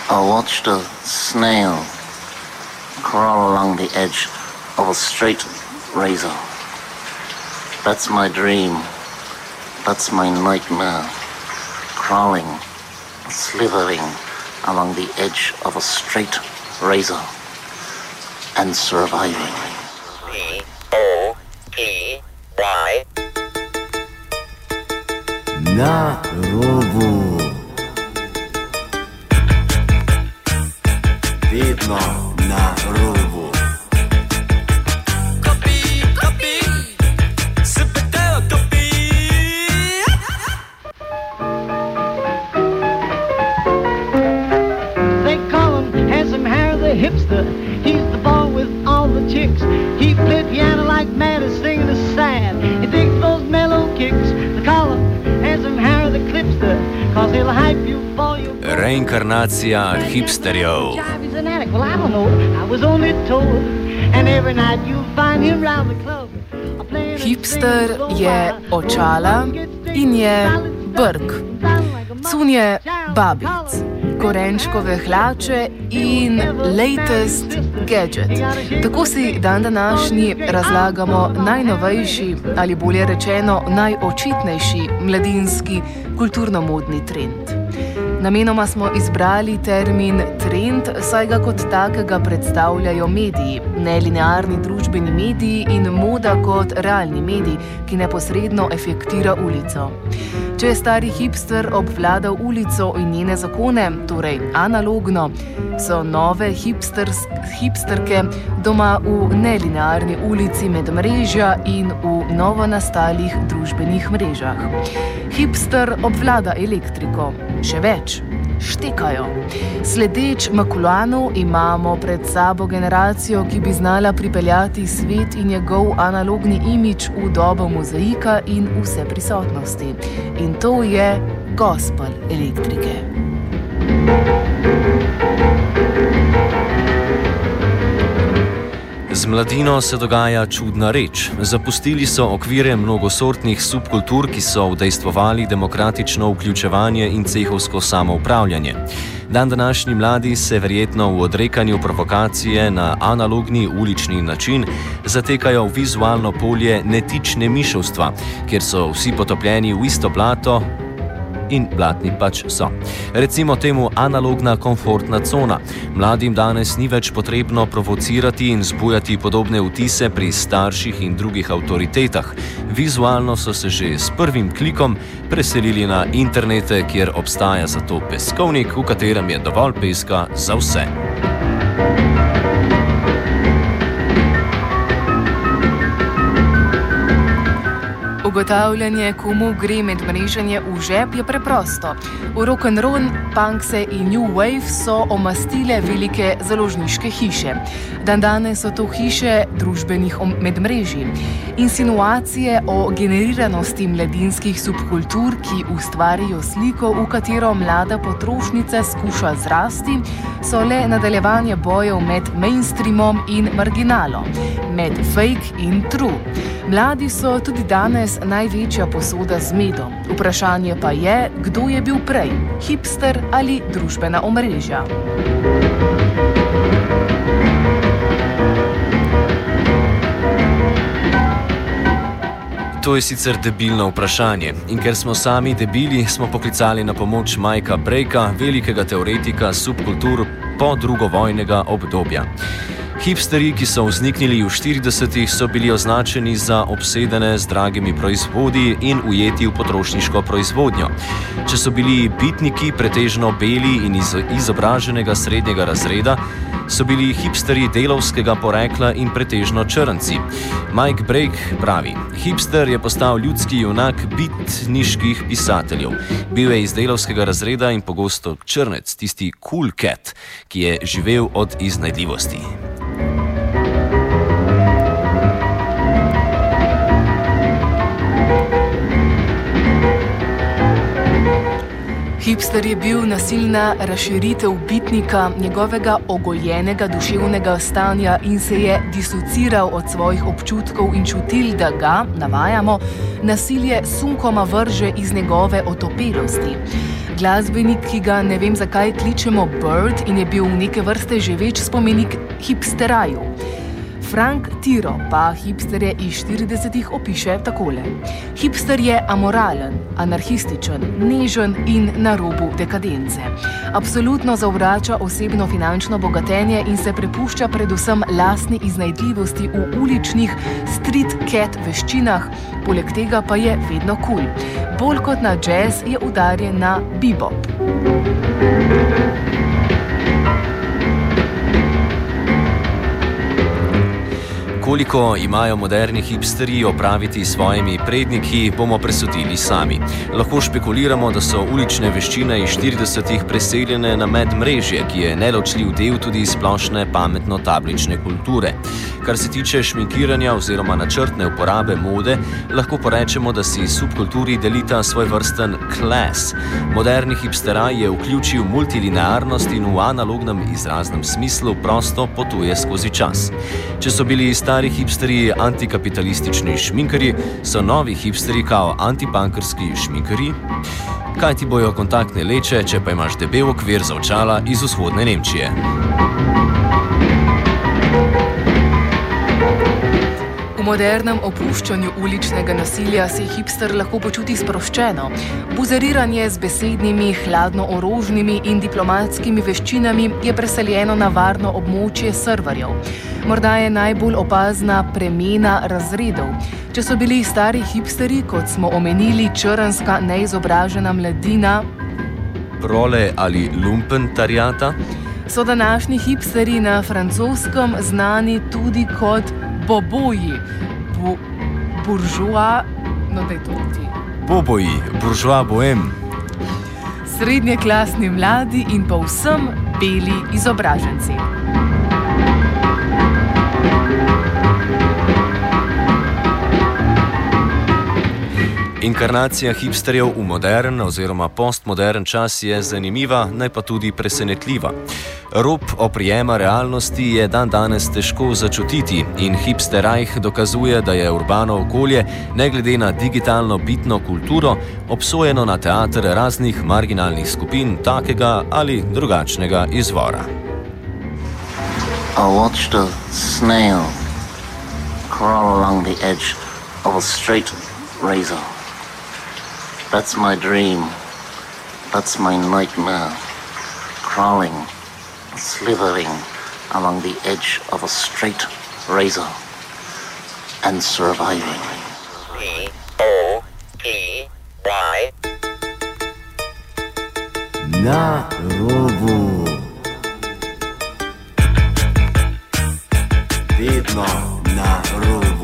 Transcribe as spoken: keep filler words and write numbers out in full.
I watched a snail crawl along the edge of a straight razor. That's my dream. That's my nightmare. Crawling, slithering along the edge of a straight razor and surviving. P O P Y Na robu. Vedno na robu. Copy, copy. Super copy. They call him Handsome Harry the hipster. He's the boy with all the chicks. He played piano like mad and singing the sad. He digs those mellow kicks. They call him Handsome Harry the clipster. Cause he'll hype you for you. Reinkarnacija hipsterjev. He's an addict. Well, I don't know. I was only told. And every night you find him round the club. Hipster je očala in je brk. Cun je babic, korenčkove hlače in latest gadget. Tako si dan današnji razlagamo najnovejši ali bolje rečeno najočitnejši mladinski kulturno-modni trend. Namenoma smo izbrali termin trend, saj ga kot takega predstavljajo mediji, nelinearni družbeni mediji in moda kot realni medij, ki neposredno efektira ulico. Če je stari hipster obvladal ulico in njene zakone, torej analogno, so nove hipsters, hipsterke doma v nelinearni ulici medmrežja in v novonastalih družbenih mrežah. Hipster obvlada elektriko, še več, štekajo. Sledeč Makulanu imamo pred sabo generacijo, ki bi znala pripeljati svet in njegov analogni imidž v dobo mozaika in vse prisotnosti. In to je gospel elektrike. Z mladino se dogaja čudna reč. Zapustili so okvire mnogosortnih subkultur, ki so udejstvovali demokratično vključevanje in cehovsko samoupravljanje. Dan današnji mladi se verjetno v odrekanju provokacije na analogni ulični način zatekajo v vizualno polje netične miševstva, kjer so vsi potopljeni v isto blato, in blatni pač so. Recimo temu analogna komfortna cona. Mladim danes ni več potrebno provocirati in zbujati podobne vtise pri starših in drugih avtoritetah. Vizualno so se že s prvim klikom preselili na internete, kjer obstaja za to peskovnik, v katerem je dovolj peska za vse. Ugotavljanje, komu gre medmreženje v žep, je preprosto. V rock'n'roll, punkse in new wave so omastile velike založniške hiše. Dandanes so to hiše družbenih medmrežij. Insinuacije o generiranosti mladinskih subkultur, ki ustvarijo sliko, v katero mlada potrošnica skuša zrasti, so le nadaljevanje bojev med mainstreamom in marginalom, med fake in true. Mladi so tudi danes največja posoda z medom. Vprašanje pa je, kdo je bil prej, hipster ali družbena omrežja. To je sicer debilno vprašanje in ker smo sami debili, smo poklicali na pomoč Mikea Breaka, velikega teoretika subkultur po drugovojnega obdobja. Hipsterji, ki so vzniknili v štiridesetih, so bili označeni za obsedene z dragimi proizvodi in ujeti v potrošniško proizvodnjo. Če so bili bitniki pretežno beli in iz izobraženega srednjega razreda, so bili hipsterji delavskega porekla in pretežno črnci. Mike Break pravi, hipster je postal ljudski junak bitniških pisateljev. Bil je iz delavskega razreda in pogosto črnec, tisti cool cat, ki je živel od iznajdljivosti. Hipster je bil nasilna razširitev bitnika, njegovega ogoljenega duševnega stanja in se je disociral od svojih občutkov in čutil, da ga, navajamo, nasilje sunkoma vrže iz njegove otopelosti. glasbenik, ki ga ne vem zakaj kličemo Bird in je bil neke vrste živeč spomenik hipsteraju. Frank Tiro pa hipsterje iz štiridesetih opiše takole. Hipster je amoralen, anarhističen, nežen in na robu dekadence. Absolutno zavrača osebno finančno bogatenje in se prepušča predvsem lastni iznajdljivosti v uličnih street cat veščinah, poleg tega pa je vedno kul. Bolj kot na jazz je udarjen na bebop. Koliko imajo moderni hipsterji opraviti s svojimi predniki, bomo presodili sami. Lahko špekuliramo, da so ulične veščine iz štiridesetih preseljene na medmrežje, ki je neločljiv del tudi splošne pametno-tablične kulture. Kar se tiče šminkiranja oziroma načrtne uporabe mode, lahko porečemo, da si subkulturi delita svoj vrsten klas. Moderni hipsteraj je vključil multilinearnost in v analognem izraznem smislu prosto potuje skozi čas. Če so bili stari hipsterji antikapitalistični šminkerji, so novi hipsterji kao antipankerski šminkerji. Kaj ti bojo kontaktne leče, če pa imaš debel okvir za očala iz vzhodne Nemčije? V modernem opuščanju uličnega nasilja se hipster lahko počuti sproščeno. Buzeriranje z besednimi, hladno-orožnimi in diplomatskimi veščinami je preseljeno na varno območje serverjev. Morda je najbolj opazna premena razredov. Če so bili stari hipsteri, kot smo omenili, črnska neizobražena mladina, prole ali lumpentariata, so današnji hipsteri na francoskem znani tudi kot boboji, bu, buržoa, no daj to ti. Boboji, buržoa bohem. Srednjeklasni mladi in povsem beli izobraženci. Inkarnacija hipsterjev v modern oziroma postmodern čas je zanimiva, naj pa tudi presenetljiva. Rob oprijema realnosti je dan danes težko začutiti in hipsterajh dokazuje, da je urbano okolje, ne glede na digitalno bitno kulturo, obsojeno na teater raznih marginalnih skupin takega ali drugačnega izvora. I watched a snail crawl along the edge of a straight razor. That's my dream. That's my nightmare. Crawling, slithering along the edge of a straight razor and surviving. P O P Y Na robu. Vedno na robu.